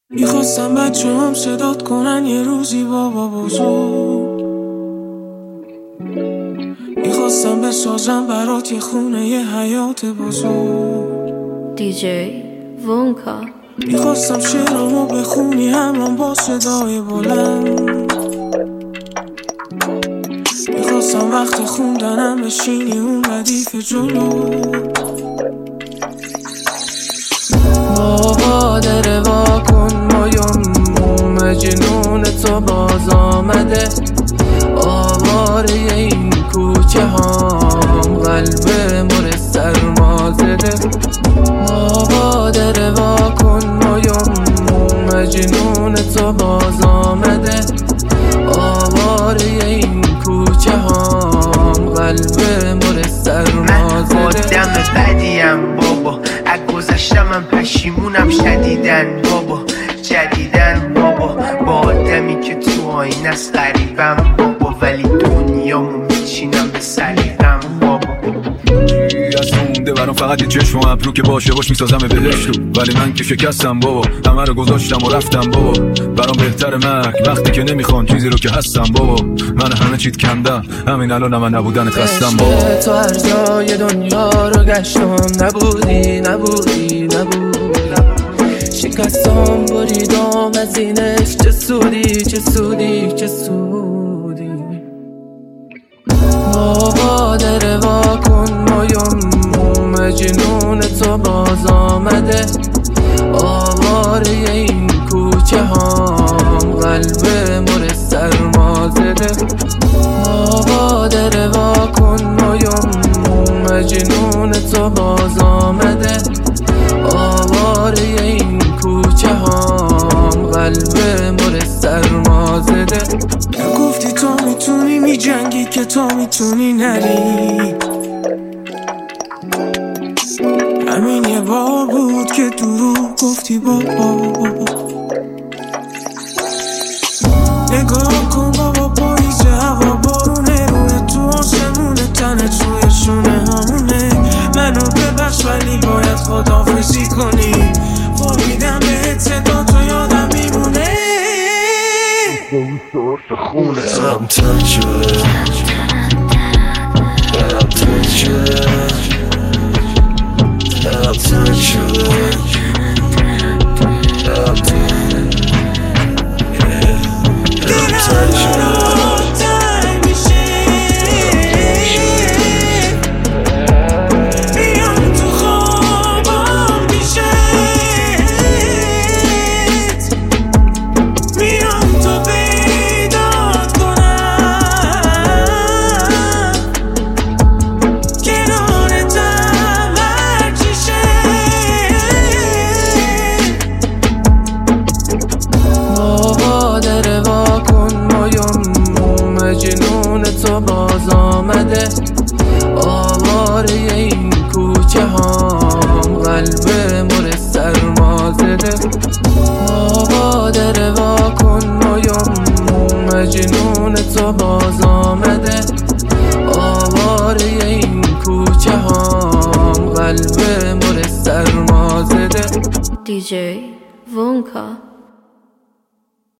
میخواستم بچه هم صدات کنن یه روزی بابا بزرگ. میخواستم بسازم برات یه خونه یه حیات بزرگ. دیجی وونکا. میخواستم شعرامو بخونی همرام با صدای بلند. میخواستم وقت خوندنم بشینی اون ردیف جلو. بابا در واکن مایم مجنون تو باز آمده. آواره این کوچه هم قلب مر سرما زده. بابا در واکن مایم مجنون تو باز آمده. آواره این کوچه هم قلب مر سرما زده. من آدم بدیم بابا، از گذشتم من پشیمونم شدیدن بابا، جدیدن بابا. با آدمی که تو آینه است غریبم بابا، ولی دنیامو میچینم به سلیقم بابا. از مونده برام فقط یه چشم و ابرو که باشه باش میسازم بهشتو، ولی من که شکستم بابا، همه رو گذاشتم و رفتم بابا. برام بهتر مرگ وقتی که نمیخوان چیزی رو که هستم بابا. من همه چیت کندم همین الان من نبودن خستم بابا. تو هر جای دنیا رو گشتم نبودی شکستم بریدم از اینش. چه سودی بابا در واکن مایم مجنون تو باز آمده. آواره این کوچه هم قلب مر سرما زده. بابا در واکن مایم مجنون تو باز آمده. آواره این کوچه هم قلب مر سرما زده. گفتی تو میتونی میجنگی که تو میتونی نری. همین یه بار بود که دروغ گفتی بابا. نگاه کن بابا پاییزه هوا بارونه روی تو آسمونه تنت روی شونه همونه. منو ببخش ولی باید خداحافظی کنی. فهمیدم بهت صدا تو یادم میمونه. دلم تنگ شده دلم تنگ شده دلم تنگ شده دلم تنگ شده. مجنون تو باز آمده. آواره این کوچه هم قلب مر سرما زده. بابا در واکن مایم مجنون تو باز آمده. آواره این کوچه هم قلب مر سرما زده. دیجی وونکا.